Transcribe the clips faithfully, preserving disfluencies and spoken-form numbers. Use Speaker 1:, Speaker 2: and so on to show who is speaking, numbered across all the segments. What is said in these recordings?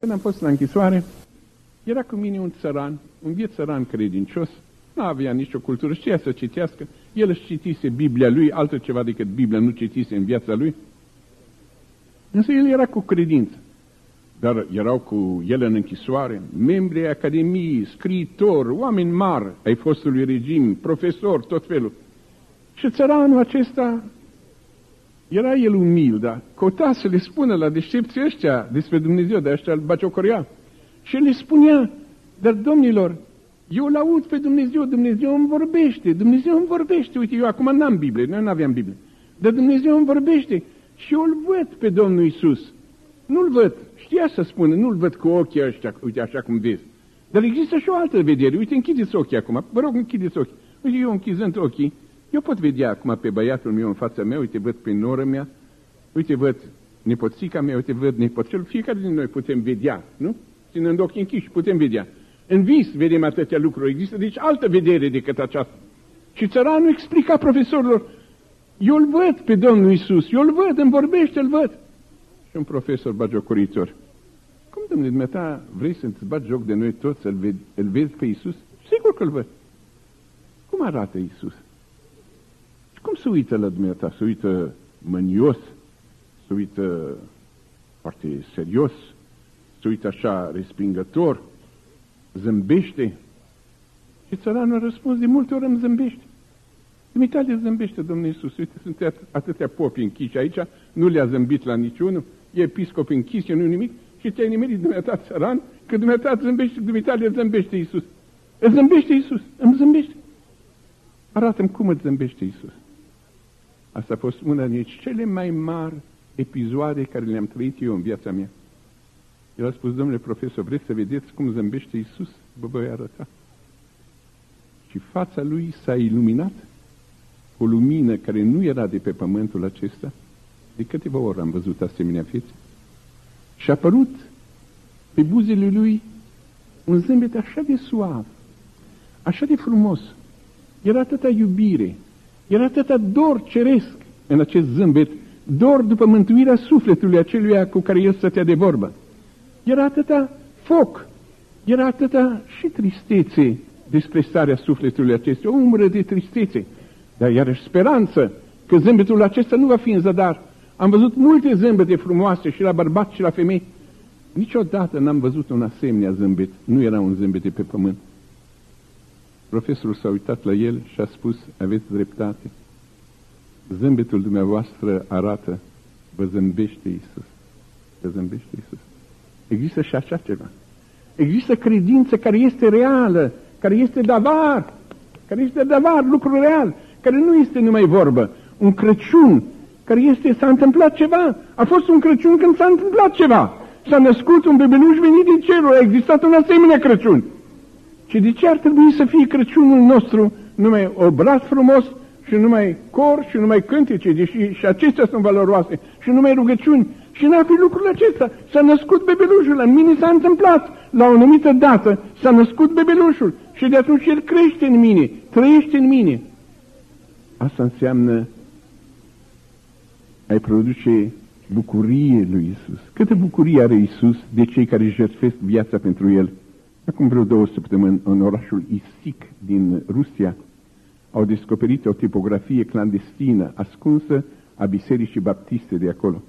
Speaker 1: Când am fost la închisoare, era cu mine un țăran, un biet țăran credincios, nu avea nicio cultură, știa să citească, el își citise Biblia lui, altă ceva decât Biblia nu citise în viața lui, însă el era cu credință, dar erau cu el în închisoare, membri ai academiei, scriitori, oameni mari ai fostului regim, profesori, tot felul. Și țăranul acesta, era el umil, dar căuta să le spună la deștepții ăștia despre Dumnezeu, de ăștia îl bagiocorea. Și le spunea, dar domnilor, eu l-aud pe Dumnezeu, Dumnezeu îmi vorbește, Dumnezeu îmi vorbește. Uite, eu acum n-am Biblie, noi n-aveam Biblie, dar Dumnezeu îmi vorbește și eu îl văd pe Domnul Iisus. Nu-l văd, știa să spună, nu-l văd cu ochii ăștia, uite așa cum vezi. Dar există și o altă vedere, uite, închideți ochii acum, vă rog, închideți ochii. Uite, eu închizând ochii, eu pot vedea acum pe băiatul meu în fața mea, uite, văd pe noră mea, uite, văd nepoțica mea, uite, văd nepoțelul, fiecare din noi putem vedea, nu? Ținând ochii închiși, putem vedea. În vis vedem atâtea lucruri, există deci altă vedere decât aceasta. Și țăranul explica profesorilor, eu îl văd pe Domnul Iisus, eu îl văd, îmi vorbește, îl văd. Și un profesor bagiocoritor, cum, domnule, dumneata, vrei să-ți bagi joc de noi toți, îl vezi, îl vezi pe Iisus? Sigur că îl văd. Cum arată Iisus? Și cum se uită la dumneata? Se uită mânios, se uită foarte serios, se uită așa respingător, zâmbește. Și țăranul a răspuns, de multe ori îmi zâmbește. Dumitale zâmbește, Domnul Iisus, uite, sunt atâtea popi închiși aici, nu le-a zâmbit la niciunul, e episcop închis, nu nimic, și ți-ai nimerit dumneata țăran, că dumneata zâmbește, dumitale zâmbește Iisus. Îți zâmbește Iisus, îmi zâmbește. Arată-mi cum îți zâmbește Iisus. Asta a fost una din cele mai mari episoade care le-am trăit eu în viața mea. El a spus, domnule profesor, vreți să vedeți cum zâmbește Iisus? Vă voi arăta. Și fața lui s-a iluminat, o lumină care nu era de pe pământul acesta. De câteva ori am văzut asemenea fețe. Și a apărut pe buzele lui un zâmbet așa de suav, așa de frumos. Era atâta iubire, era atâta dor ceresc în acest zâmbet, dor după mântuirea sufletului aceluia cu care el stătea de vorbă. Era atâta foc, era atâta și tristețe despre starea sufletului acesta, o umbră de tristețe, dar iarăși speranță că zâmbetul acesta nu va fi în zadar. Am văzut multe zâmbete frumoase și la bărbați și la femei. Niciodată n-am văzut un asemenea zâmbet, nu era un zâmbet de pe pământ. Profesorul s-a uitat la el și a spus, aveți dreptate, zâmbetul dumneavoastră arată, vă zâmbește Iisus, vă zâmbește Iisus. Există și așa ceva. Există credință care este reală, care este davar, care este davar, lucru real, care nu este numai vorbă. Un Crăciun care este, s-a întâmplat ceva. A fost un Crăciun când s-a întâmplat ceva. S-a născut un bebeluș venit din cerul, a existat un asemenea Crăciun. Și de ce ar trebui să fie Crăciunul nostru numai obraz frumos și numai cor și numai cântece, deși și acestea sunt valoroase, și numai rugăciuni, și n-a fi lucrul acesta. S-a născut bebelușul, în mine s-a întâmplat, la o anumită dată s-a născut bebelușul și de atunci el crește în mine, trăiește în mine. Asta înseamnă ai produce bucurie lui Iisus. Câtă bucurie are Iisus de cei care jertfesc viața pentru El. Acum vreo două săptămâni, în orașul Isic din Rusia, au descoperit o tipografie clandestină, ascunsă, a bisericii baptiste de acolo.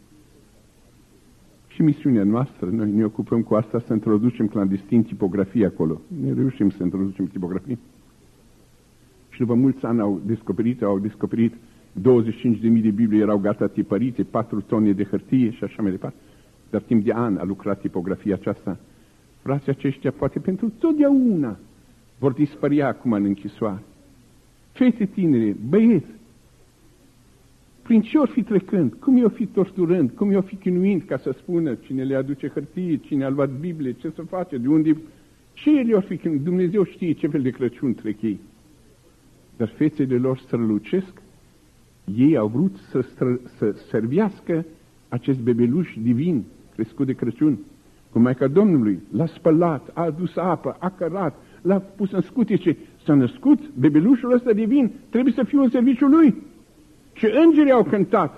Speaker 1: Și misiunea noastră, noi ne ocupăm cu asta, să introducem clandestin tipografie acolo. Ne reușim să introducem tipografie. Și după mulți ani au descoperit, au descoperit douăzeci și cinci de mii de Biblii erau gata tipărite, patru tone de hârtie și așa mai departe. Dar timp de ani a lucrat tipografia aceasta. Frații aceștia poate pentru totdeauna vor dispărea acum în închisoare. Fete tinere, băieți, prin ce ori fi trecând, cum i-o fi torturând, cum i-o fi chinuind ca să spună cine le aduce hârtie, cine a luat Biblie, ce să face, de unde, ce ele ori fi chinuind, Dumnezeu știe ce fel de Crăciun trec ei. Dar fețele lor strălucesc, ei au vrut să, stră, să servească acest bebeluș divin, crescut de Crăciun, cu Maica Domnului, l-a spălat, a adus apă, a cărat, l-a pus în scutece, s-a născut, bebelușul ăsta divin, trebuie să fie un serviciu lui. Și îngerii au cântat,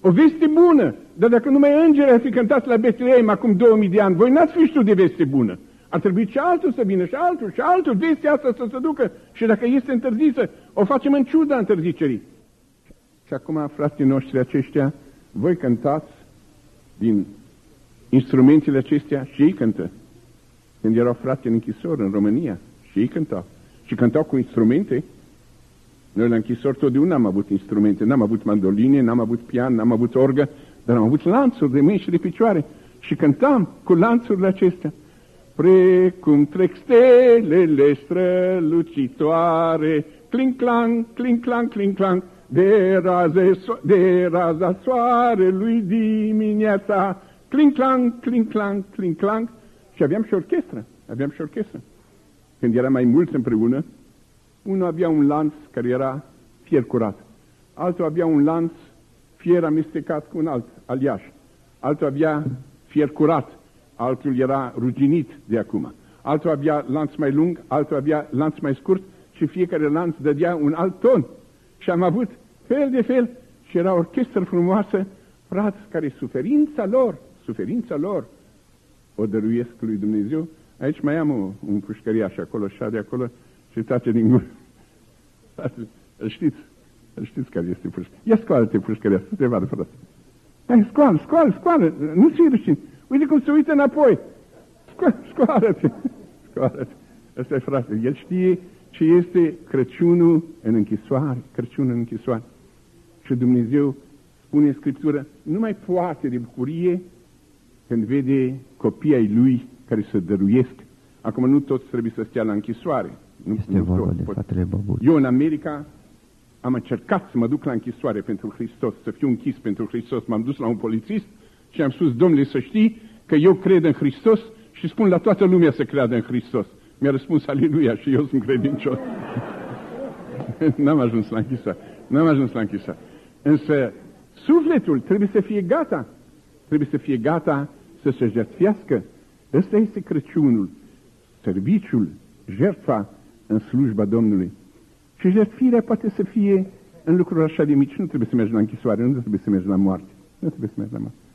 Speaker 1: O veste bună, dar dacă numai îngeri ar fi cântat la Betleem acum două mii de ani, voi n-ați fi știut de veste bună. Ar trebui și altul să vină, și altul, și altul, vestea asta să se ducă. Și dacă este întârzită, o facem în ciuda întârzicerii. Și acum, frații noștri aceștia, voi cântați din instrumentele acestea și ei cântă. Când erau frate în închisori în România, și ei cântau. Și cântau cu instrumente. Noi la închisori totdeauna am avut instrumente. N-am avut mandoline, n-am avut pian, n-am avut orgă, dar am avut lanțuri de mâini și de picioare. Și cântam cu lanțurile acestea. Precum trec stelele strălucitoare, cling-clang, cling-clang, cling-clang, de, raze, de raza soarelui dimineața, cling-clang, cling-clang, cling-clang. Și aveam și orchestră, aveam și orchestră. Când eram mai mulți împreună, unul avea un lanț care era fier curat, altul avea un lanț fier amestecat cu un alt aliaș, altul avea fier curat, altul era ruginit de acum, altul avea lanț mai lung, altul avea lanț mai scurt și fiecare lanț dădea un alt ton. Și am avut fel de fel și era orchestră frumoasă, frați care suferința lor, suferința lor o dăruiesc lui Dumnezeu. Aici mai am o, un pușcăriaș acolo, și de acolo și tace din gură. Îl știți, îl știți care este pușcăriaș. Ia scoală-te pușcăriaș, să te vadă, frate. Hai, scoală, scoală, scoală, nu ți-i rușine. Uite cum se uită înapoi. Scoală, scoală-te, scoală-te. Ăsta e frate, el știe ce este Crăciunul în închisoare, Crăciunul în închisoare. Și Dumnezeu spune în Scriptură, nu mai poate de bucurie când vede copiii ai lui care se dăruiesc. Acum nu toți trebuie să stea la închisoare. Nu,
Speaker 2: este
Speaker 1: nu
Speaker 2: vorba
Speaker 1: toți,
Speaker 2: de fratele Băbuț.
Speaker 1: Eu în America am încercat să mă duc la închisoare pentru Hristos, să fiu închis pentru Hristos. M-am dus la un polițist și am spus, domnule, să știi că eu cred în Hristos și spun la toată lumea să creadă în Hristos. Mi-a răspuns, aleluia, și eu sunt credincios. N-am ajuns la închisoare. N-am ajuns la închisoare. Însă, sufletul trebuie să fie gata. Trebuie să fie gata să se jertfească. Ăsta este Crăciunul, serviciul, jertfa în slujba Domnului. Și jertfirea poate să fie în lucruri așa de mici. Nu trebuie să mergi la închisoare, nu trebuie să mergi la moarte. Nu trebuie să mergi la moarte.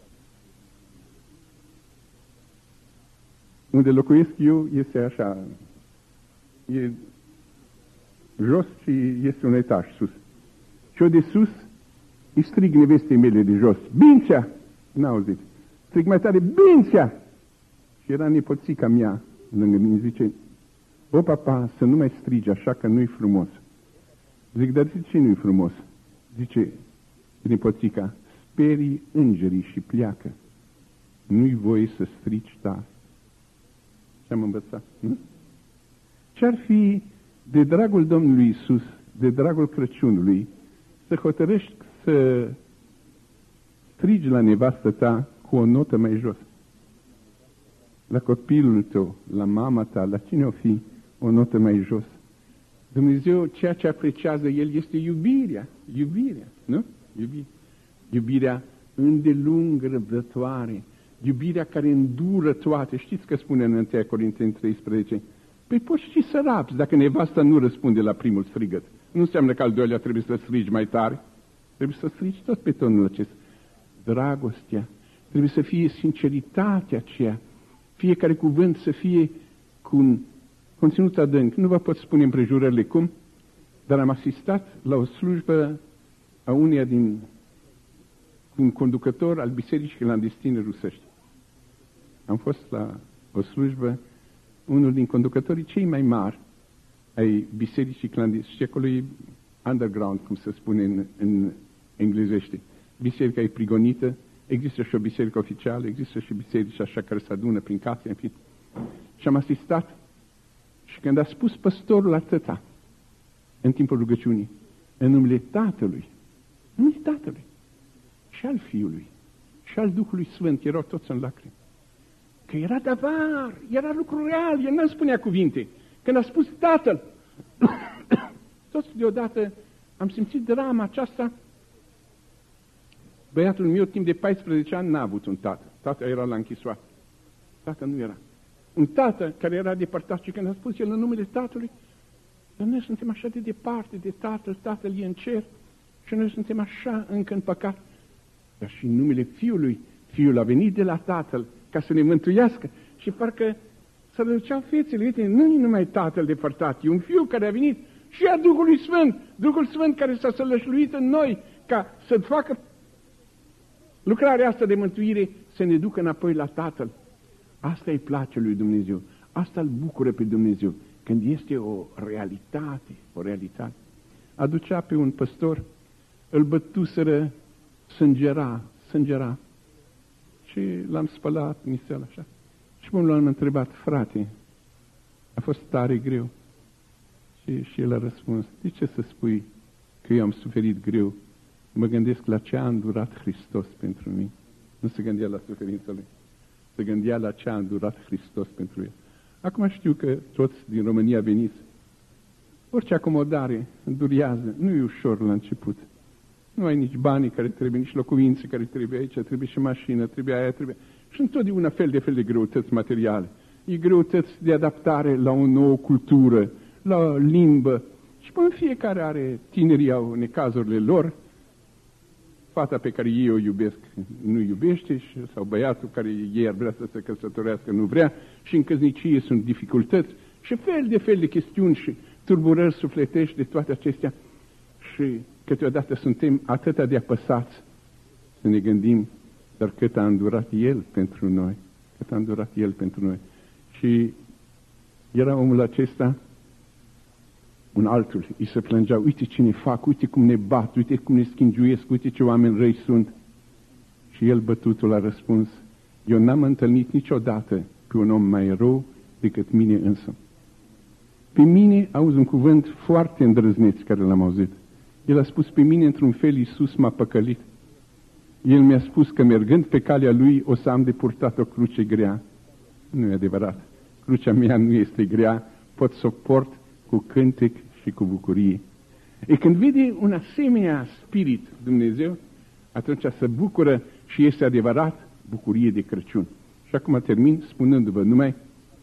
Speaker 1: Unde locuiesc eu este așa, e jos și este un etaj sus. Și eu de sus îi strig nevestei mele de jos, Bincea! N-a auzit. Strig mai tare, Bincea! Și era nepoțica mea lângă mine, zice, o, papa, să nu mai strigi așa că nu-i frumos. Zic, dar de ce nu-i frumos? Zice nepoțica, sperii îngerii și pleacă. Nu-i voie să strigi tare. Și am învățat. Nu? Ce-ar fi de dragul Domnului Iisus, de dragul Crăciunului, să hotărăști să strigi la nevastă ta cu o notă mai jos? La copilul tău, la mama ta, la cine o fi, o notă mai jos. Dumnezeu, ceea ce apreciază El este iubirea. Iubirea, nu? Iubirea. Iubirea îndelung răbdătoare. Iubirea care îndură toate. Știți că spune în întâi Corinteni treisprezece? Păi poți și să rabzi dacă nevasta nu răspunde la primul strigăt. Nu înseamnă că al doilea trebuie să strigi mai tare. Trebuie să strigi tot pe tonul acesta. Dragostea. Trebuie să fie sinceritatea aceea. Fiecare cuvânt să fie cu un conținut adânc. Nu vă pot spune împrejurările cum, dar am asistat la o slujbă a uneia din un conducător al bisericii clandestine rusești. Am fost la o slujbă, unul din conducătorii cei mai mari ai bisericii clandestine, și acolo e underground, cum se spune în, în englezește. Biserica e prigonită, există și o biserică oficială, există și biserici așa care se adună prin case, în fin. Și am asistat și când a spus păstorul atâta în timpul rugăciunii, în numele Tatălui, în numele Tatălui, și al Fiului, și al Duhului Sfânt, erau toți în lacrimi. Că era davar, era lucru real, el nu spunea cuvinte. Când a spus Tatăl, toți deodată am simțit drama aceasta. Băiatul meu, timp de paisprezece ani, n-a avut un tată. Tata era la închisoare. Tata nu era. Un tată care era depărtat și când a spus el în numele Tatălui, dar noi suntem așa de departe de Tatăl, Tatăl e în cer și noi suntem așa încă în păcat. dar și în numele Fiului. Fiul a venit de la Tatăl ca să ne mântuiască și parcă să răduceau fețele. Uite, nu e numai Tatăl depărtat, e un Fiu care a venit și a Duhului Sfânt, Duhul Sfânt care s-a sălășluit în noi ca să facă lucrarea asta de mântuire, să ne ducă înapoi la Tatăl. Asta îi place lui Dumnezeu, asta îl bucură pe Dumnezeu, când este o realitate, o realitate. Aducea pe un păstor, îl bătuseră, sângera, sângera. Și l-am spălat nițel așa. Și până l-am întrebat, frate, a fost tare greu. Și, și el a răspuns, de ce să spui că eu am suferit greu? Mă gândesc la ce a îndurat Hristos pentru mine. Nu se gândea la suferința lui, se gândea la ce a îndurat Hristos pentru el. Acum știu că toți din România veniți. Orice acomodare durează, nu e ușor la început. Nu ai nici banii care trebuie, nici locuințe care trebuie aici, trebuie și mașină, trebuie aia, trebuie... Și întotdeauna fel de fel de greutăți materiale. E greutăți de adaptare la o nouă cultură, la o limbă. Și până fiecare are, tinerii au necazurile lor, fata pe care ei o iubesc nu iubește, sau băiatul care ei ar vrea să se căsătorească nu vrea, și în căsnicie sunt dificultăți, și fel de fel de chestiuni și turburări sufletești de toate acestea. Și câteodată suntem atât de apăsați să ne gândim, dar cât a îndurat El pentru noi, cât a îndurat El pentru noi. Și era omul acesta, un altul, îi se plângea, uite ce ne fac, uite cum ne bat, uite cum ne schingiuiesc, uite ce oameni răi sunt. Și el, bătutul, a răspuns, eu n-am întâlnit niciodată pe un om mai rău decât mine însă. Pe mine, auzi un cuvânt foarte îndrăzneț care l-am auzit. El a spus, pe mine, într-un fel, Iisus m-a păcălit. El mi-a spus că mergând pe calea Lui o să am de purtat o cruce grea. Nu e adevărat. Crucea mea nu este grea, pot să o port cu cântec și cu bucurie. E când vede un asemenea spirit Dumnezeu, atunci se bucură și este adevărat bucurie de Crăciun. Și acum termin spunându-vă numai,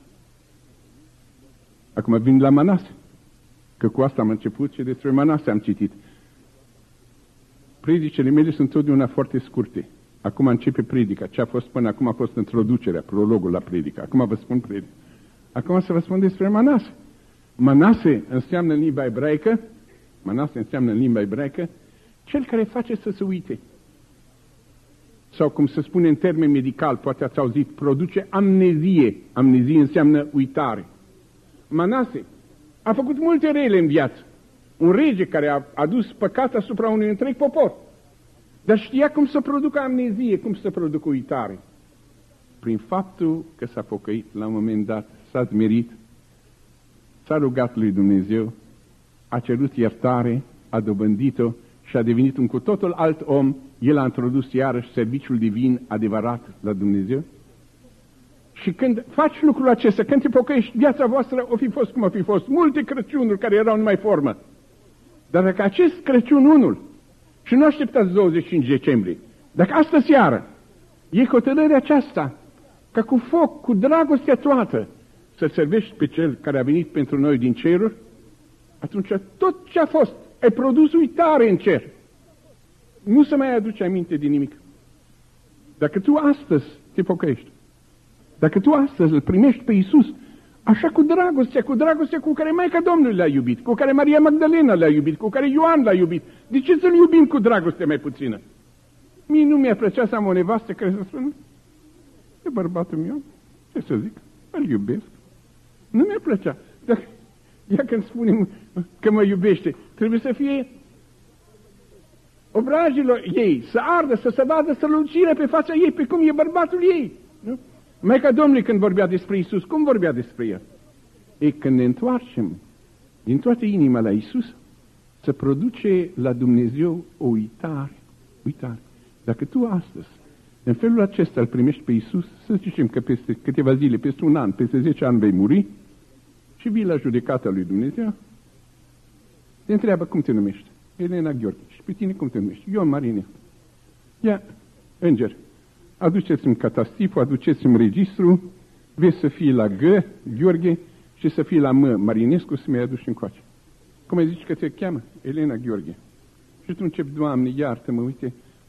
Speaker 1: acum vin la Manase, că cu asta am început și despre Manase am citit. Predicele mele sunt totdeauna foarte scurte. Acum începe predica. Ce a fost până acum a fost introducerea, prologul la predica. Acum vă spun predica. Acum să vă spun despre Manase. Manase înseamnă în limba ebraică, Manase înseamnă în limba ebraică, cel care face să se uite. Sau cum se spune în termen medical, poate ați auzit, produce amnezie. Amnezie înseamnă uitare. Manase a făcut multe rele în viață. Un rege care a adus păcat asupra unui întreg popor. Dar știa cum să producă amnezie, cum să producă uitare. Prin faptul că s-a pocăit la un moment dat, s-a smerit, s-a rugat lui Dumnezeu, a cerut iertare, a dobândit-o și a devenit un cu totul alt om. El a introdus iarăși serviciul divin adevărat la Dumnezeu. Și când faci lucrul acesta, când te pocăiești, viața voastră o fi fost cum o fi fost. Multe Crăciunuri care erau numai formă. Dar dacă acest Crăciun unul, și nu așteptați douăzeci și cinci decembrie, dacă astă seară e hotărârea aceasta, ca cu foc, cu dragostea toată, să servești pe Cel care a venit pentru noi din ceruri, atunci tot ce a fost, ai produs uitare în cer. Nu se mai aduce aminte de nimic. Dacă tu astăzi te pocăiești, dacă tu astăzi îl primești pe Iisus, așa cu dragostea, cu dragostea cu care Maica Domnului l-a iubit, cu care Maria Magdalena l-a iubit, cu care Ioan l-a iubit, de ce să-l iubim cu dragoste mai puțină? Mie nu mi-a plăcea să am o nevastă care să spună, e bărbatul meu, ce să zic, îl iubesc. Nu mi-a plăcea. Dacă, ea când spune că mă iubește, trebuie să fie obrajilor ei, să ardă, să se vadă strălucirea pe fața ei, pe cum e bărbatul ei. Nu? Maica Domnului când vorbea despre Iisus, cum vorbea despre El? E când ne întoarcem din toată inima la Iisus, să produce la Dumnezeu o uitare. Uitare. Dacă tu astăzi, în felul acesta îl primești pe Iisus, să zicem că peste câteva zile, peste un an, peste zece ani vei muri și vii la judecata lui Dumnezeu, te întreabă cum te numești. Elena Gheorghe. Și pe tine cum te numești? Ion Marinescu. Ia, înger, aduceți-mi catastiful, aduceți-mi registru, vezi să fie la G, Gheorghe, și să fie la M, Marinescu, să mi-ai aduci încoace. Cum ai zici că te cheamă? Elena Gheorghe. Și tu începi, Doamne, iartă-mă, uite,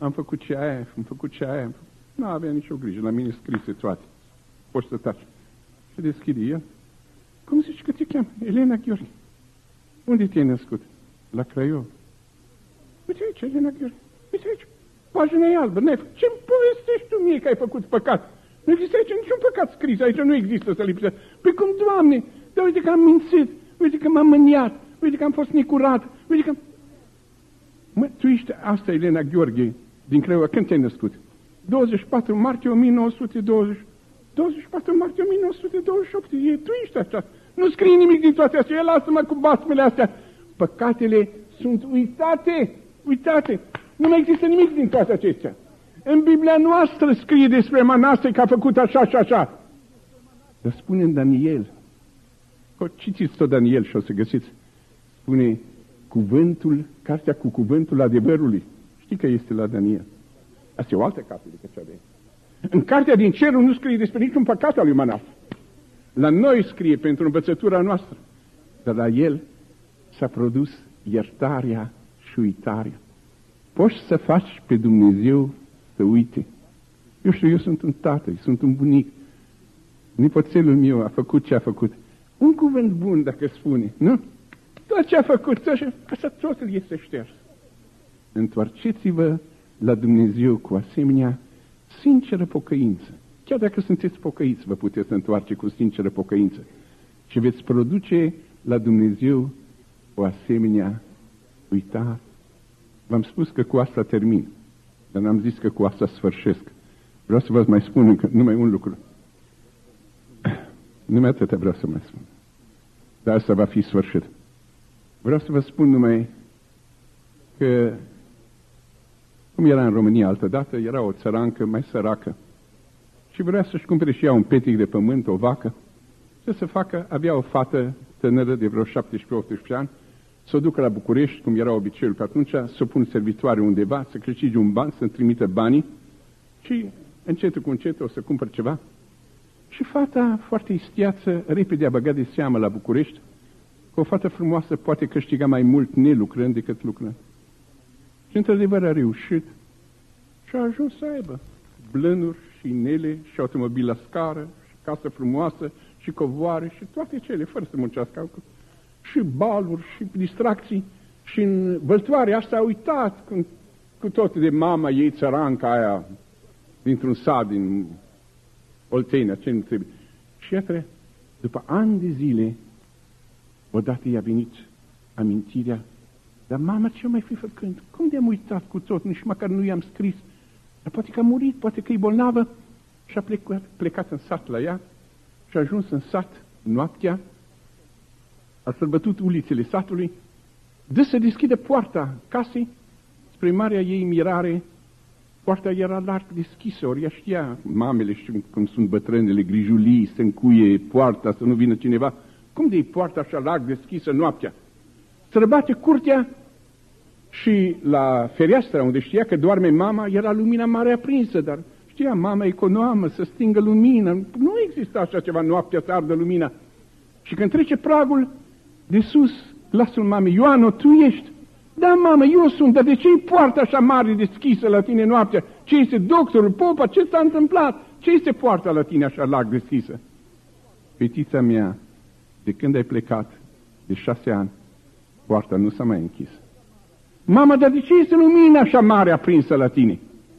Speaker 1: am făcut ce aia, am făcut ce aia. Nu avea nicio grijă, la mine scrise toate. Poți să taci. Și deschide el. Cum zici că te cheamă? Elena Gheorghe. Unde te-ai născut? La Craiova. Uite aici, Elena Gheorghe. Uite aici. Pagina e albă. Ce-mi povestești tu mie că ai făcut păcat? Nu există aici niciun păcat scris. Aici nu există să lipsească. Păi cum, Doamne? Dar uite că am mințit. Uite că m-am mâniat. Uite că am fost necurat. Uite că... Mă, tu ești asta, Elena Gheorghe, din Craiova. Când te-ai născut? douăzeci și patru martie o mie nouă sute douăzeci. douăzeci și patru martie o mie nouă sute douăzeci și opt. E, tu ești așa. Nu scrie nimic din toate astea. El lasă-mă cu basmele astea. Păcatele sunt uitate. Uitate. Nu mai există nimic din toate acestea. În Biblia noastră scrie despre Manase că a făcut așa și așa. Dar spune în Daniel. Citiți tot Daniel și o să găsiți. Spune cuvântul, cartea cu cuvântul adevărului. Știi că este la Daniel. Asta e o altă carte decât cea de aici. În cartea din cerul nu scrie despre niciun păcat al lui Manase. La noi scrie pentru învățătura noastră. Dar la el s-a produs iertarea și uitarea. Poți să faci pe Dumnezeu să uite. Eu știu, eu sunt un tată, sunt un bunic. Nipoțelul meu a făcut ce a făcut. Un cuvânt bun dacă spune, nu? Tot ce a făcut, așa totul este șters. Întoarceți-vă la Dumnezeu cu asemenea sinceră pocăință. Chiar dacă sunteți pocăiți, vă puteți întoarce cu sinceră pocăință. Și veți produce la Dumnezeu o asemenea uitare. V-am spus că cu asta termin, dar n-am zis că cu asta sfârșesc. Vreau să vă mai spun încă numai un lucru. Numai atâta vreau să mai spun. Dar asta va fi sfârșit. Vreau să vă spun numai că, cum era în România altădată, era o țărancă mai săracă și vrea să-și cumpere și ea un petic de pământ, o vacă. Ce să facă? Avea o fată tânără de vreo șaptesprezece ani, să o ducă la București, cum era obiceiul pe atunci, să o pun servitoare undeva, să câștige un ban, să-mi trimită banii și încetul cu încetul o să cumpăr ceva. Și fata, foarte istiață, repede a băgat de seamă la București, că o fată frumoasă poate câștiga mai mult nelucrând decât lucrând. Și într-adevăr a reușit și a ajuns să aibă blânuri și inele și automobil la scară și casă frumoasă și covoare și toate cele, fără să muncească. Și baluri și distracții și în văltoarea asta a uitat cu, cu tot de mama ei țăranca aia dintr-un sat din Oltenia, ce nu trebuie. Și iată, după ani de zile, odată i-a venit amintirea, dar mama ce mai fi făcând? Cum de-am uitat cu tot? Nici măcar nu i-am scris. Dar poate că a murit, poate că e bolnavă. Și a plecat, plecat în sat la ea și a ajuns în sat noaptea, a sărbătut ulițele satului, dă să deschide poarta casei, spre marea ei mirare, poarta era larg deschisă, ori ea știa, mamele știu cum sunt bătrânele, grijulii, se încuie poarta să nu vină cineva. Cum de-i poarta așa larg deschisă noaptea? Străbate curtea și la fereastra unde știa că doarme mama, era lumina mare aprinsă, dar știa, mama economă, să stingă lumina. Nu exista așa ceva noaptea să ardă lumina. Și când trece pragul, de sus, glasul mamei, Ioano, tu ești? Da, mamă, eu sunt, dar de ce-i poarta așa mare deschisă la tine noaptea? Ce este doctorul, popa, ce s-a întâmplat? Ce este poarta la tine așa larg deschisă? Fetița mea, de când ai plecat, de șase ani, poarta nu s-a mai închis. Mamă, dar de ce este lumina așa mare aprinsă la tine?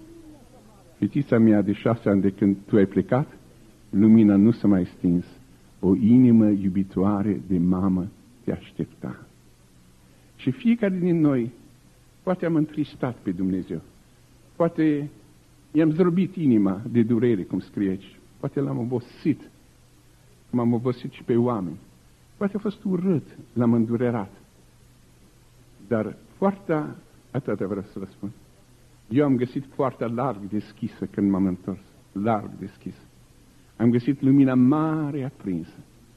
Speaker 1: Fetița mea, de șase ani, de când tu ai plecat, lumina nu s-a mai stins. O inimă iubitoare de mamă te aștepta. Și fiecare din noi, poate am întristat pe Dumnezeu, poate i-am zdrobit inima de durere, cum scrie aici, poate l-am obosit, cum am obosit și pe oameni, poate a fost urât, l-am îndurerat. Dar poarta, atâta vreau să vă spun, eu am găsit poarta larg deschisă când m-am întors, larg deschisă. Am găsit lumina mare aprinsă.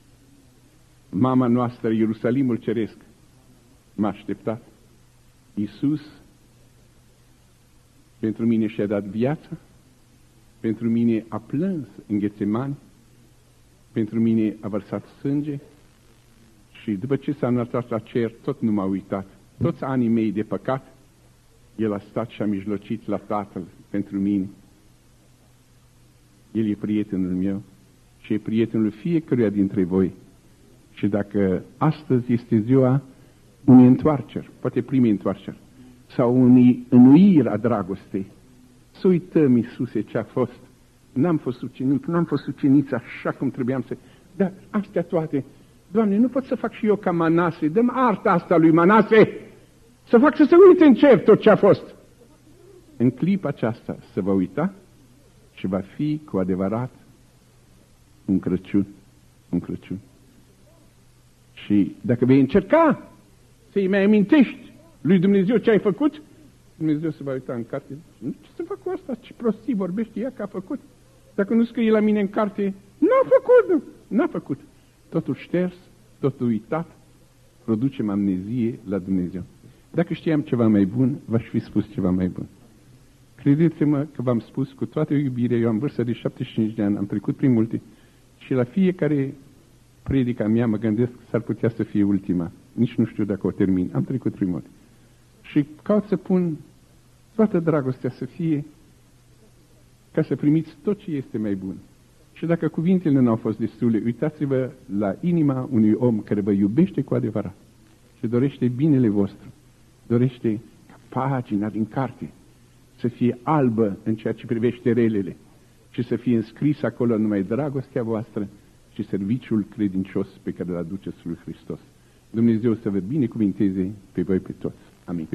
Speaker 1: Mama noastră, Ierusalimul Ceresc, m-a așteptat. Iisus pentru mine și-a dat viața, pentru mine a plâns în Ghețemani, pentru mine a vărsat sânge și după ce s-a înălțat la cer, tot nu m-a uitat. Toți anii mei de păcat El a stat și a mijlocit la Tatăl pentru mine. El e prietenul meu și e prietenul fiecăruia dintre voi. Și dacă astăzi este ziua unei întoarceri, poate primei întoarceri, sau unei înnoiri a dragostei, să uităm, Iisuse, ce a fost. N-am fost ucenic, n-am fost uceniță așa cum trebuiam să... Dar astea toate, Doamne, nu pot să fac și eu ca Manase, dăm arta asta lui Manase, să fac să se uite în cer tot ce a fost. În clipa aceasta se va uita și va fi cu adevărat un Crăciun, un Crăciun. Și dacă vei încerca să-i mai amintești lui Dumnezeu ce ai făcut, Dumnezeu se va uita în carte. Ce să fac cu asta? Ce prostii vorbește ea că a făcut? Dacă nu scrie la mine în carte, n-a făcut, nu, n-a făcut. Totul șters, totul uitat, producem amnezie la Dumnezeu. Dacă știam ceva mai bun, v-aș fi spus ceva mai bun. Credeți-mă că v-am spus cu toată iubirea, eu am vârstă de șaptezeci și cinci de ani, am trecut prin multe și la fiecare predica mea mă gândesc că s-ar putea să fie ultima. Nici nu știu dacă o termin. Am trecut prin multe. Și caut să pun toată dragostea să fie ca să primiți tot ce este mai bun. Și dacă cuvintele nu au fost destule, uitați-vă la inima unui om care vă iubește cu adevărat și dorește binele vostru. Dorește ca pagina din carte să fie albă în ceea ce privește relele și să fie înscris acolo numai dragostea voastră și serviciul credincios pe care îl aduceți lui Hristos. Dumnezeu să vă binecuvinteze pe voi pe toți. Amin.